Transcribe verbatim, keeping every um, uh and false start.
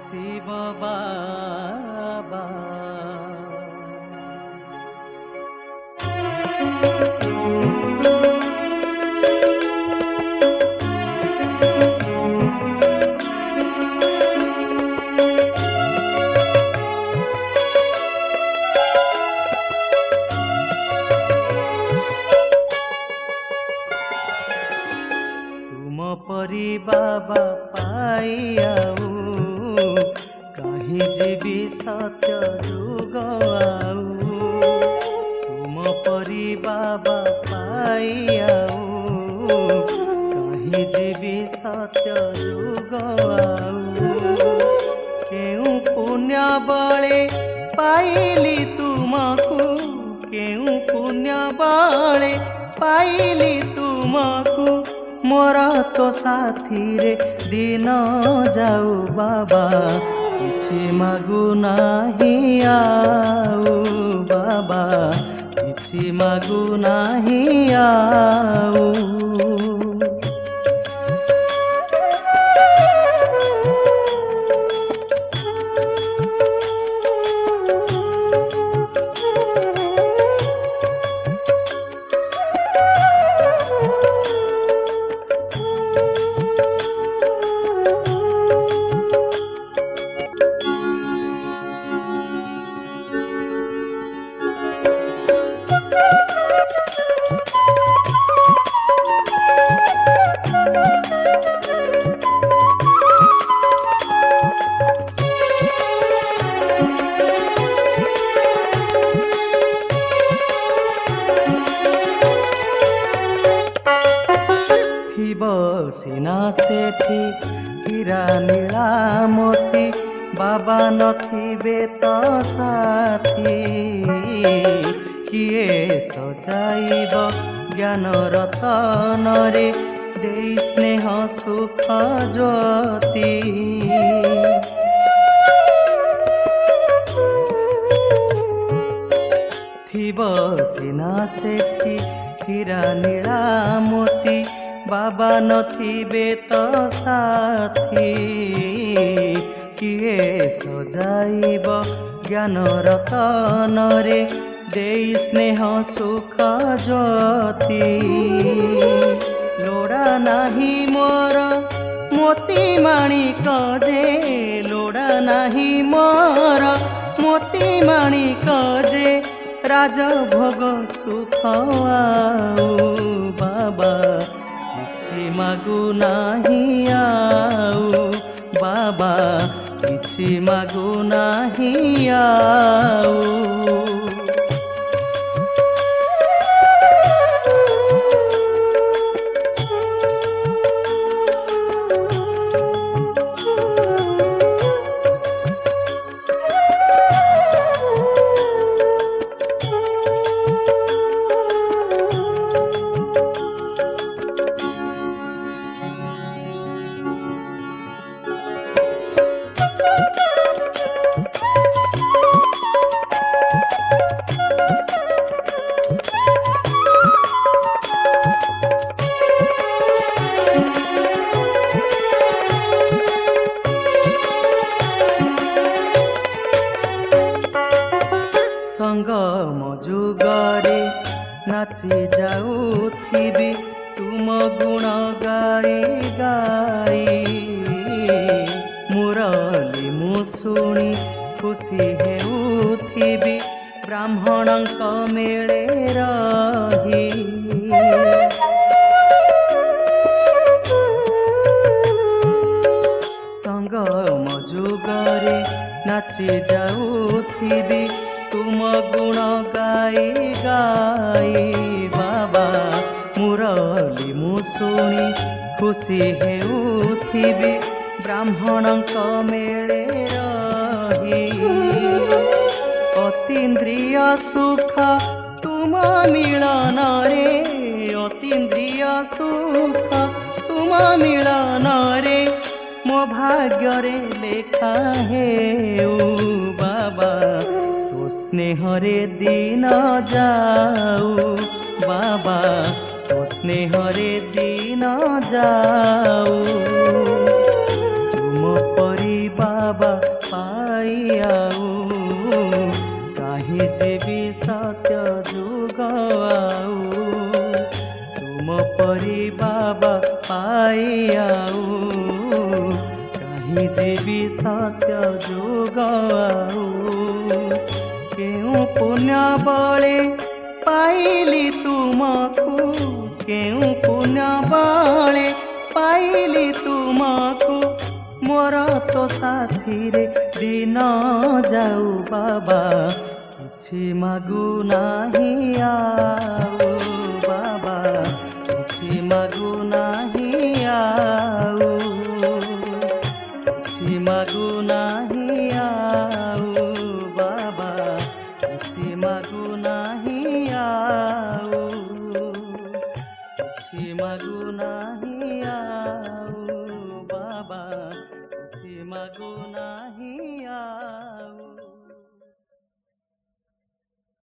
शिव बाबा। तुम परी बाबा पाई आऊ कहीं जीवी सत्य जुग आऊ। तुम परी बाबा पाई आऊ कहीं जीवी सत्य जुग आऊ। केउ पुण्य बले पाइली तुमको, केउ पुण्य बले पाइली तुमको। मोर तो साथी रे दिन जाऊ बाबा, किछि मागु नाही आऊ बाबा, किछि मागु नाही आऊ। सिना सेठी हीरा नीला मोती, बाबा नथिबे तो साथी। किए सजाइब ज्ञान रतन रे देई स्नेह सुख ज्योति। थिब सिना सेठी हीरा नीला मोती, बाबा नथिबे तो साथी। किए सजाइब ज्ञान रतन रे देई स्नेह सुख ज्योति। लोड़ा नाही मोर मोती माणिक जे, लोड़ा नाही मोर मोती माणिक जे। राजभोग सुख आऊ बाबा, किछि मागु नाही आऊ बाबा, किछि मागु नाही आऊ। संगम जुगरे नाची जाऊथिबी तुम गुण गाई गाई। मुरली मु शुणी खुशी हेउथिबी ब्राह्मणक मेले रही। संगम जुगरे नाची जाऊथिबी तुम गुण गाई गाई बाबा। मुरली मु शुणी खुशी हेउथिबी ब्राह्मणक मेले रही। अतीन्द्रिय सुख तुम मिलन रे, अतीन्द्रिय सुख तुम मिलन रे। मो भाग्य रे लेखा हेउ बाबा, स्नेह रे दिन जाऊ बाबा, तो स्नेह रे दिन जाऊ। तुम परी बाबा पाई आऊ कहीं जीवी सत्य जुग आऊ केउ पुण्य बले पाइली तुमको केउ पुण्य बले पाइली तुमको मोर तो साथी रे दिन जाऊ बाबा किछि मागु नाही आऊ बाबा किछि मागु नाही आऊ किछि मागु नाही आऊ बाबा किछि मागु नाही आऊ किछि मागु नाही आऊ बाबा किछि मागु नाही